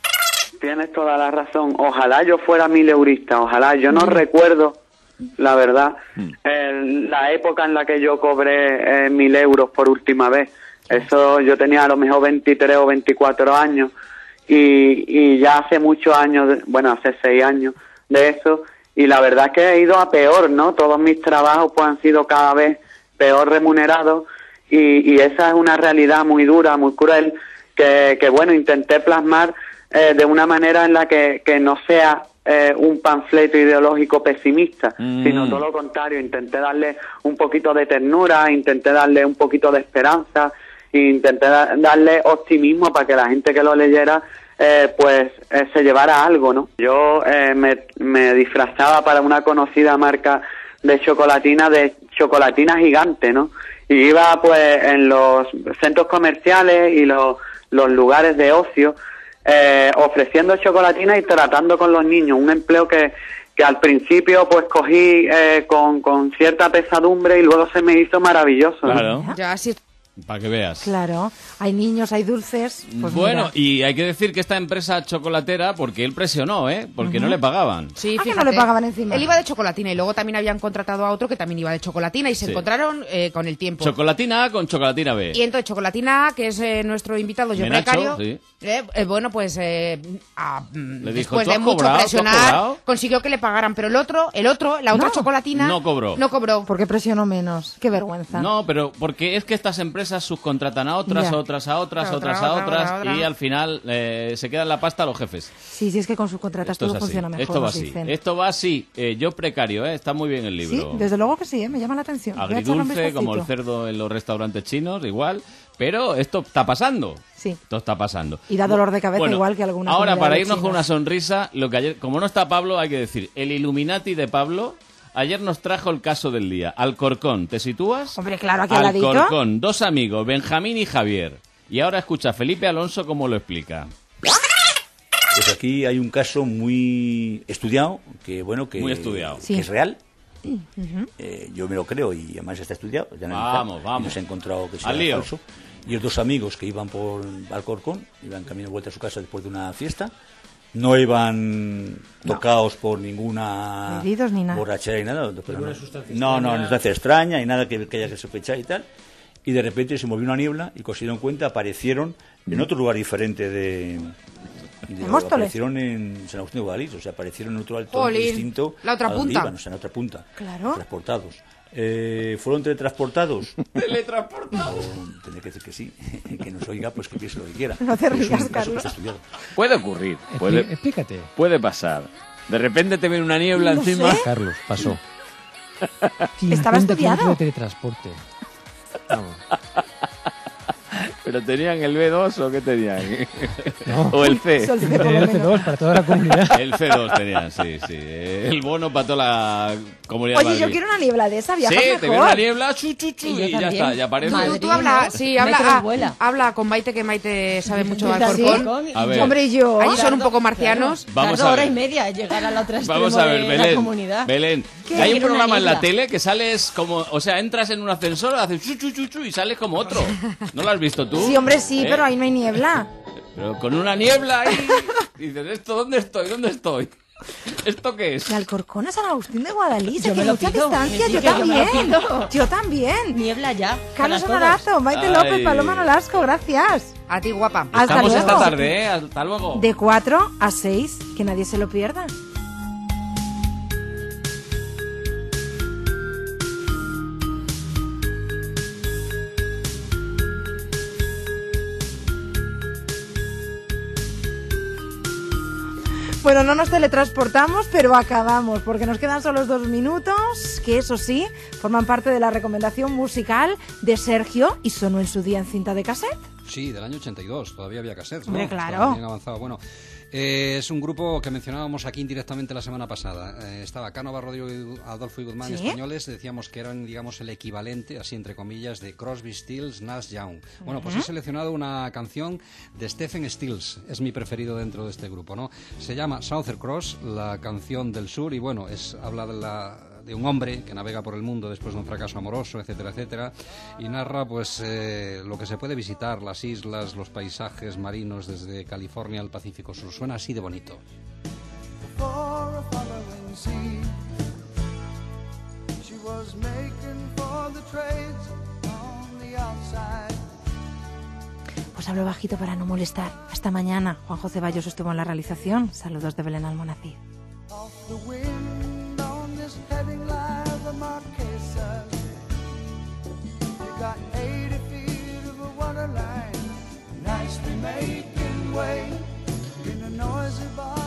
Tienes toda la razón. Ojalá yo fuera mileurista. Ojalá. Yo no recuerdo, la verdad, el- la época en la que yo cobré eh, mil euros por última vez. Eso yo tenía a lo mejor veintitrés o veinticuatro años y, y ya hace muchos años, de- bueno, hace seis años de eso, y la verdad es que he ido a peor, ¿no? Todos mis trabajos pues han sido cada vez peor remunerados y, y esa es una realidad muy dura, muy cruel, que, que bueno, intenté plasmar eh, de una manera en la que, que no sea eh, un panfleto ideológico pesimista, Mm. sino todo lo contrario, intenté darle un poquito de ternura, intenté darle un poquito de esperanza, e intenté da- darle optimismo para que la gente que lo leyera eh, pues eh, se llevara algo, ¿no? Yo eh, me, me disfrazaba para una conocida marca de chocolatina, de chocolatina gigante, ¿no? Y iba pues en los centros comerciales y los, los lugares de ocio eh, ofreciendo chocolatina y tratando con los niños, un empleo que, que al principio pues cogí eh, con, con cierta pesadumbre y luego se me hizo maravilloso, ¿no? Claro, Ya, así para que veas. Claro, hay niños, hay dulces. Pues Bueno, mira. y hay que decir que esta empresa chocolatera, porque él presionó, ¿eh? Porque no le pagaban. Sí, Ah, que fíjate. no le pagaban encima. Él iba de chocolatina y luego también habían contratado a otro que también iba de chocolatina y se Sí. encontraron eh, con el tiempo. Chocolatina A con chocolatina B. Y entonces Chocolatina, que es eh, nuestro invitado, yo Menacho, precario, sí. eh, eh, bueno, pues eh, ah, mm, Le dijo, después "¿Tú de has mucho cobrado? ¿Tú has presionar, cobrado?". consiguió que le pagaran, pero el otro, el otro, la otra No. chocolatina, No cobró. no cobró. ¿Por qué presionó menos? Qué vergüenza. No, pero porque es que estas empresas empresas subcontratan a otras, Ya. a otras, a otras, a Otra, otras, a otra, otras, otra, otra. y al final eh, se quedan la pasta los jefes. Sí, sí, es que con subcontratas Esto todo es así. funciona mejor, Esto va nos así. dicen. Esto va así. Eh, yo precario, ¿eh? Está muy bien el Sí, libro. desde luego que sí, ¿eh? Me llama la atención. Voy a echarle un Agridulce, como el vistacito. cerdo en los restaurantes chinos, igual. Pero esto está pasando. Sí. Esto está pasando. Y da dolor de cabeza Bueno, igual que alguna ahora, comida para de irnos con chinos. una sonrisa, lo que ayer, como no está Pablo, hay que decir, el Illuminati de Pablo, ayer nos trajo el caso del día. Alcorcón, ¿te sitúas? Hombre, claro, aquí al ladito. Alcorcón, dos amigos, Benjamín y Javier. Y ahora escucha a Felipe Alonso cómo lo explica. Pues aquí hay un caso muy estudiado, que bueno, que, Muy estudiado. que Sí. es real. Ujú. Eh, yo me lo creo y además está estudiado. ya Vamos, analizado, vamos. Y nos ha encontrado que sea Al lío. falso. Y los dos amigos que iban por Alcorcón, iban camino de vuelta a su casa después de una fiesta, no iban tocados por ninguna Bebidos ni nada. borrachera ni nada. pero Ninguna no, sustancia no, no, extraña. no sustancia extraña y nada que, que haya que sospechar y tal. Y de repente se movió una niebla y cuando se dieron cuenta aparecieron en otro lugar diferente de... de- ¿En Móstoles? aparecieron en San Agustín de Guadalix, o sea, aparecieron en otro alto Jolín, distinto la otra a donde punta. iban, o sea, en otra punta. Claro. Transportados. Eh, ¿Fueron teletransportados? ¿Teletransportados? Tendré que decir que sí. Que nos oiga, pues que piense lo que quiera. No te Pero es un rías, caso que Carlos. está estudiado. Puede ocurrir. Puede, Explícate. puede pasar. De repente te viene una niebla No encima. sé. Carlos, pasó. Estaba cincuenta estudiado. kilómetros de teletransporte. Vamos. ¿Pero tenían el B dos o qué tenían? No. ¿O el C? Sol- por lo Tenía el C dos para toda la comunidad. El C dos tenían, sí, sí. El bono para toda la comunidad de Oye, yo Madrid. quiero una niebla de esa, viajas Sí, mejor. te viene una niebla, chu, chu, chu, Y yo y ya también. está, ya aparece. Madrid. Tú, tú habla, ¿no? sí, habla, Metros ah, vuela. habla con Maite, que Maite sabe mucho de ¿Sí? Alcorcón. A ver. Hombre, y yo. Ahí son un poco marcianos. Vamos Tardó a hora ver. y media llegar a la otra extremo Vamos a ver, de Belén. la comunidad. Belén, ¿Qué? que hay un Quiero una programa en la niebla. tele que sales como, o sea, entras en un ascensor, haces chu, chu, chu, chu, y sales como otro. ¿No lo has visto tú? Sí, hombre, sí, ¿Eh? pero ahí no hay niebla. Pero con una niebla ahí. Dices, ¿esto dónde estoy? ¿Dónde estoy? ¿Esto qué es? De Alcorcón a San Agustín de Guadalix, Yo aquí me hay lo mucha pido. distancia, Sí, yo que yo me lo también. pido. Yo también. Niebla ya. Carlos para todos. Honorato, Maite Ay. López, Paloma Nolasco, gracias. A ti, guapa. Hasta Estamos luego. esta tarde, ¿eh? Hasta luego. De cuatro a seis, que nadie se lo pierda. Bueno, no nos teletransportamos, pero acabamos, porque nos quedan solo dos minutos, que eso sí, forman parte de la recomendación musical de Sergio y sonó en su día en cinta de cassette. Sí, del año ochenta y dos, todavía había cassettes, ¿no? Hombre, claro. Estaba bien avanzado. Bueno, eh, es un grupo que mencionábamos aquí indirectamente la semana pasada. Eh, estaba Cánova, Rodrigo, y Adolfo y Guzmán, ¿Sí? españoles. Decíamos que eran, digamos, el equivalente, así entre comillas, de Crosby, Stills, Nash Young. Bueno, pues he seleccionado una canción de Stephen Stills. Es mi preferido dentro de este grupo, ¿no? Se llama Southern Cross, la canción del sur, y bueno, es habla de la de un hombre que navega por el mundo después de un fracaso amoroso, etcétera, etcétera, y narra pues eh, lo que se puede visitar, las islas, los paisajes marinos desde California al Pacífico Sur. Suena así de bonito. For a following sea, she was making for the trades on the outside. Pues hablo bajito para no molestar. Hasta mañana. Juan José Ceballos estuvo en la realización. Saludos de Belén Almonacid. Off the wind on this heading like the Marquesas. You got eighty feet of a water line, nicely making way in a noisy bar.